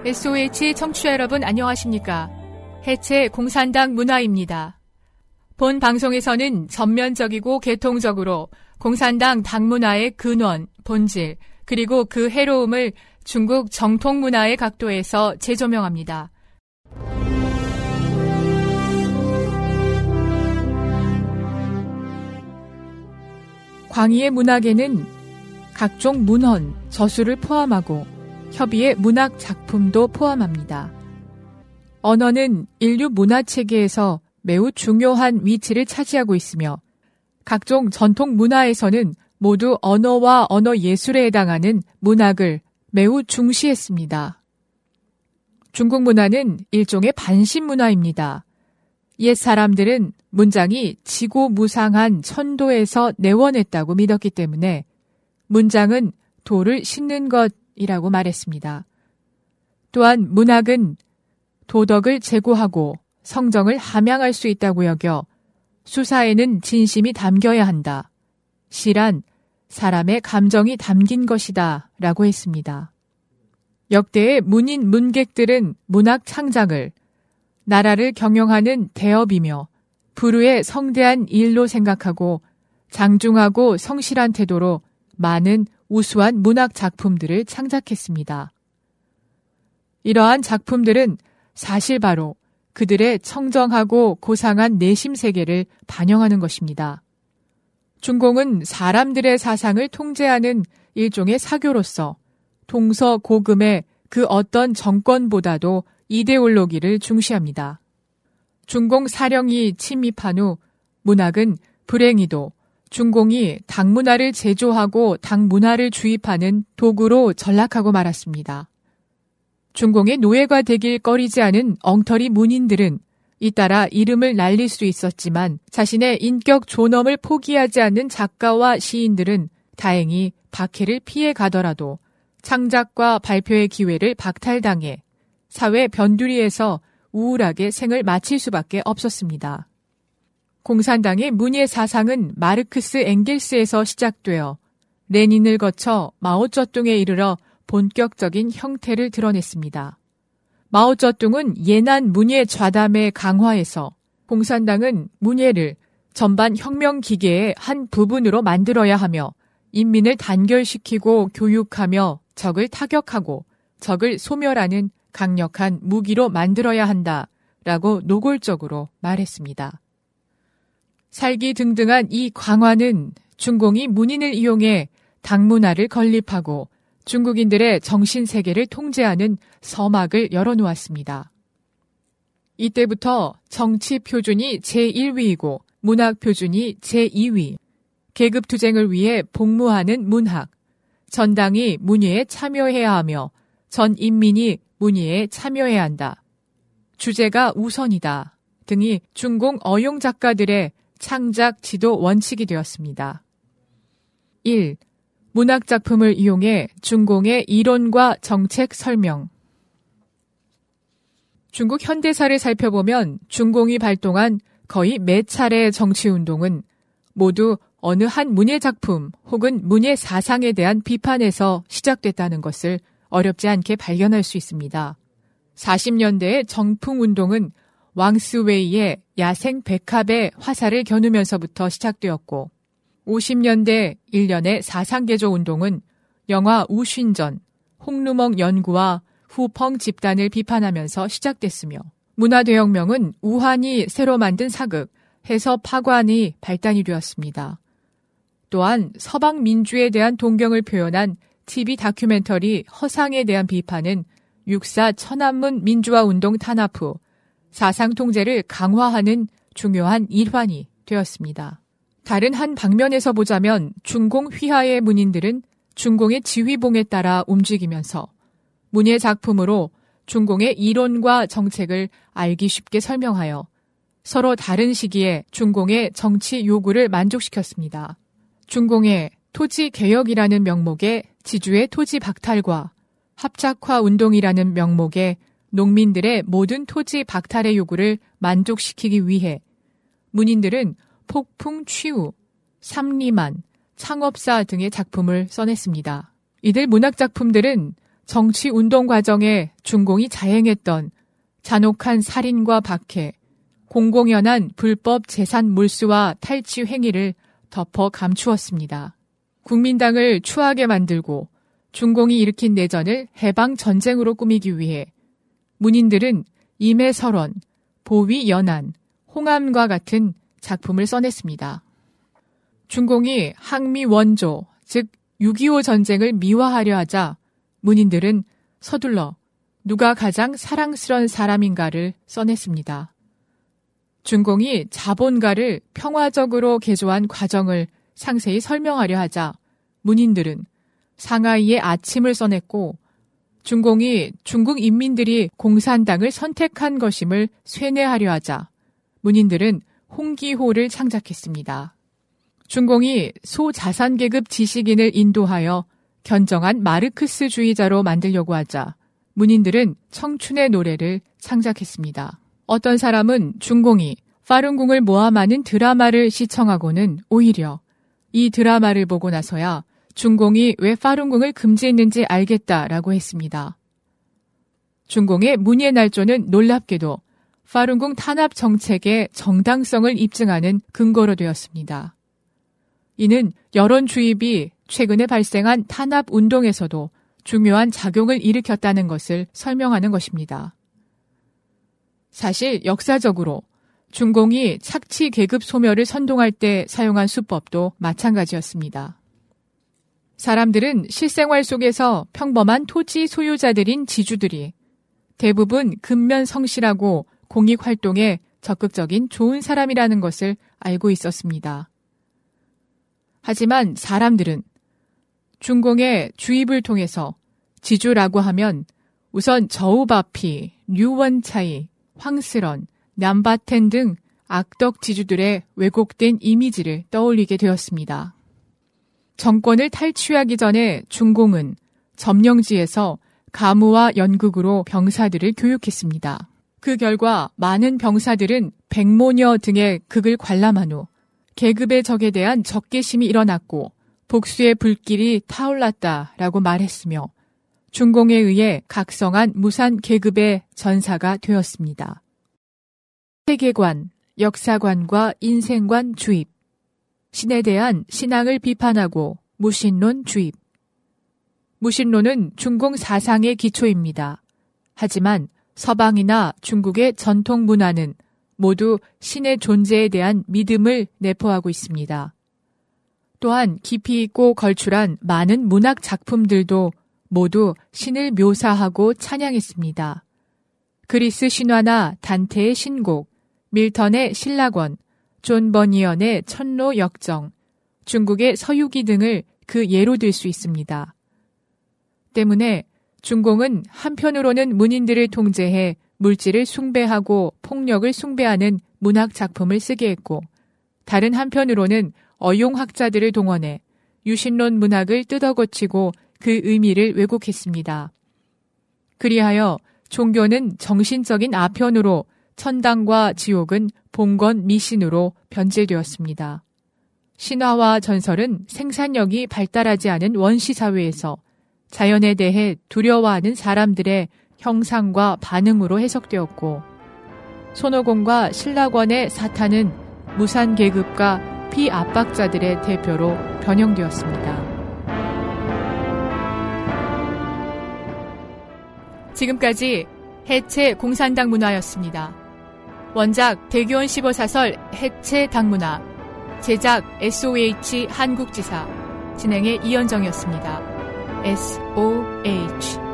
SOH 청취자 여러분 안녕하십니까? 해체 공산당 문화입니다. 본 방송에서는 전면적이고 개통적으로 공산당 당문화의 근원, 본질, 그리고 그 해로움을 중국 정통 문화의 각도에서 재조명합니다. 광희의 문학에는 각종 문헌, 저술을 포함하고 협의의 문학 작품도 포함합니다. 언어는 인류 문화 체계에서 매우 중요한 위치를 차지하고 있으며 각종 전통 문화에서는 모두 언어와 언어 예술에 해당하는 문학을 매우 중시했습니다. 중국 문화는 일종의 반신 문화입니다. 옛 사람들은 문장이 지고무상한 천도에서 내원했다고 믿었기 때문에 문장은 도를 싣는 것이라고 말했습니다. 또한 문학은 도덕을 제고하고 성정을 함양할 수 있다고 여겨 수사에는 진심이 담겨야 한다. 시란 사람의 감정이 담긴 것이다 라고 했습니다. 역대의 문인 문객들은 문학 창작을 나라를 경영하는 대업이며 부류의 성대한 일로 생각하고 장중하고 성실한 태도로 많은 우수한 문학 작품들을 창작했습니다. 이러한 작품들은 사실 바로 그들의 청정하고 고상한 내심 세계를 반영하는 것입니다. 중공은 사람들의 사상을 통제하는 일종의 사교로서 동서고금의 그 어떤 정권보다도 이데올로기를 중시합니다. 중공 사령이 침입한 후 문학은 불행히도 중공이 당문화를 제조하고 당문화를 주입하는 도구로 전락하고 말았습니다. 중공의 노예가 되길 꺼리지 않은 엉터리 문인들은 잇따라 이름을 날릴 수 있었지만 자신의 인격 존엄을 포기하지 않는 작가와 시인들은 다행히 박해를 피해 가더라도 창작과 발표의 기회를 박탈당해 사회 변두리에서 우울하게 생을 마칠 수밖에 없었습니다. 공산당의 문예 사상은 마르크스 엥겔스에서 시작되어 레닌을 거쳐 마오쩌둥에 이르러 본격적인 형태를 드러냈습니다. 마오쩌둥은 예난 문예 좌담의 강화에서 공산당은 문예를 전반 혁명 기계의 한 부분으로 만들어야 하며 인민을 단결시키고 교육하며 적을 타격하고 적을 소멸하는 강력한 무기로 만들어야 한다라고 노골적으로 말했습니다. 살기등등한 이 강화는 중공이 문인을 이용해 당문화를 건립하고 중국인들의 정신세계를 통제하는 서막을 열어놓았습니다. 이때부터 정치 표준이 제1위이고 문학 표준이 제2위, 계급투쟁을 위해 복무하는 문학, 전당이 문예에 참여해야 하며 전 인민이 문예에 참여해야 한다, 주제가 우선이다 등이 중공 어용 작가들의 창작 지도 원칙이 되었습니다. 1. 문학작품을 이용해 중공의 이론과 정책 설명. 중국 현대사를 살펴보면 중공이 발동한 거의 매 차례의 정치운동은 모두 어느 한 문예작품 혹은 문예 사상에 대한 비판에서 시작됐다는 것을 어렵지 않게 발견할 수 있습니다. 40년대의 정풍운동은 왕스웨이의 야생 백합의 화살을 겨누면서부터 시작되었고 50년대 일련의 사상개조 운동은 영화 우신전, 홍루멍 연구와 후펑 집단을 비판하면서 시작됐으며 문화대혁명은 우한이 새로 만든 사극, 해서파관이 발단이 되었습니다. 또한 서방 민주에 대한 동경을 표현한 TV 다큐멘터리 허상에 대한 비판은 육사 천안문 민주화 운동 탄압 후 사상 통제를 강화하는 중요한 일환이 되었습니다. 다른 한 방면에서 보자면 중공 휘하의 문인들은 중공의 지휘봉에 따라 움직이면서 문예 작품으로 중공의 이론과 정책을 알기 쉽게 설명하여 서로 다른 시기에 중공의 정치 요구를 만족시켰습니다. 중공의 토지개혁이라는 명목의 지주의 토지 박탈과 합작화 운동이라는 명목의 농민들의 모든 토지 박탈의 요구를 만족시키기 위해 문인들은 폭풍 취우, 삼리만, 창업사 등의 작품을 써냈습니다. 이들 문학작품들은 정치 운동 과정에 중공이 자행했던 잔혹한 살인과 박해, 공공연한 불법 재산 몰수와 탈취 행위를 덮어 감추었습니다. 국민당을 추하게 만들고 중공이 일으킨 내전을 해방 전쟁으로 꾸미기 위해 문인들은 임해설원, 보위연안, 홍암과 같은 작품을 써냈습니다. 중공이 항미 원조, 즉 6.25 전쟁을 미화하려 하자 문인들은 서둘러 누가 가장 사랑스러운 사람인가를 써냈습니다. 중공이 자본가를 평화적으로 개조한 과정을 상세히 설명하려 하자 문인들은 상하이의 아침을 써냈고, 중공이 중국 인민들이 공산당을 선택한 것임을 쇠뇌하려 하자 문인들은 홍기호를 창작했습니다. 중공이 소자산계급 지식인을 인도하여 견정한 마르크스주의자로 만들려고 하자 문인들은 청춘의 노래를 창작했습니다. 어떤 사람은 중공이 파룬궁을 모함하는 드라마를 시청하고는 오히려 이 드라마를 보고 나서야 중공이 왜 파룬궁을 금지했는지 알겠다라고 했습니다. 중공의 문예 날조는 놀랍게도 파룬궁 탄압 정책의 정당성을 입증하는 근거로 되었습니다. 이는 여론 주입이 최근에 발생한 탄압 운동에서도 중요한 작용을 일으켰다는 것을 설명하는 것입니다. 사실 역사적으로 중공이 착취 계급 소멸을 선동할 때 사용한 수법도 마찬가지였습니다. 사람들은 실생활 속에서 평범한 토지 소유자들인 지주들이 대부분 근면 성실하고 공익활동에 적극적인 좋은 사람이라는 것을 알고 있었습니다. 하지만 사람들은 중공의 주입을 통해서 지주라고 하면 우선 저우바피, 류원차이, 황스런, 남바텐 등 악덕 지주들의 왜곡된 이미지를 떠올리게 되었습니다. 정권을 탈취하기 전에 중공은 점령지에서 가무와 연극으로 병사들을 교육했습니다. 그 결과 많은 병사들은 백모녀 등의 극을 관람한 후 계급의 적에 대한 적개심이 일어났고 복수의 불길이 타올랐다라고 말했으며 중공에 의해 각성한 무산 계급의 전사가 되었습니다. 세계관, 역사관과 인생관 주입, 신에 대한 신앙을 비판하고 무신론 주입. 무신론은 중공 사상의 기초입니다. 하지만 서방이나 중국의 전통 문화는 모두 신의 존재에 대한 믿음을 내포하고 있습니다. 또한 깊이 있고 걸출한 많은 문학 작품들도 모두 신을 묘사하고 찬양했습니다. 그리스 신화나 단테의 신곡, 밀턴의 신라권, 존 버니언의 천로 역정, 중국의 서유기 등을 그 예로 들 수 있습니다. 때문에 중공은 한편으로는 문인들을 통제해 물질을 숭배하고 폭력을 숭배하는 문학 작품을 쓰게 했고, 다른 한편으로는 어용학자들을 동원해 유신론 문학을 뜯어고치고 그 의미를 왜곡했습니다. 그리하여 종교는 정신적인 아편으로, 천당과 지옥은 봉건 미신으로 변질되었습니다. 신화와 전설은 생산력이 발달하지 않은 원시 사회에서 자연에 대해 두려워하는 사람들의 형상과 반응으로 해석되었고, 손오공과 신라권의 사탄은 무산 계급과 피압박자들의 대표로 변형되었습니다. 지금까지 해체 공산당 문화였습니다. 원작 대규원 15사설 해체 당문화, 제작 SOH 한국지사, 진행의 이현정이었습니다. SOH